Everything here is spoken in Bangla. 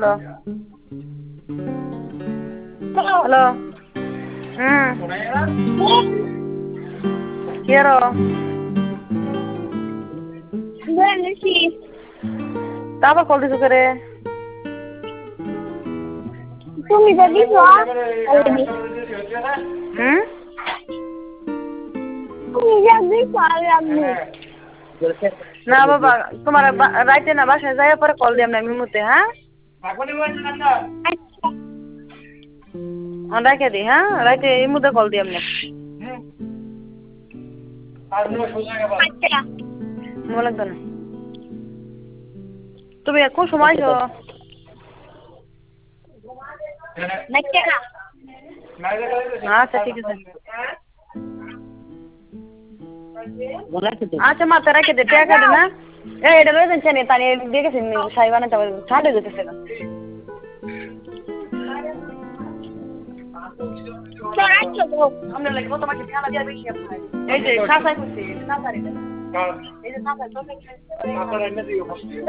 হ্যালো হ্যালো কি আরো তারপর কল দিছো করে তুমি যদি তুমি যদি না বাবা তোমার রাইতে না বাসায় যাই পরে কল দিলাম না মিমুতে হ্যাঁ রাখে দি হ্যাঁ রাইতে এই মুহূর্তে কল দিলাম না মনে লাগতো না তুমি কোন সময় আইছো আচ্ছা ঠিক আছে আচ্ছা মাথা রেখে দে টাকা কাটে না এটা লয়ে যাচ্ছে না তানি দিয়ে গেছে সাই বানাতে পারবে ছাড়ে যেতেছে না আমরা লাগবো তোমাকে ঢালা দিয়ে বেশি আপনার এই যে সাসাই করছি সাসারি এই যে সাসাই তো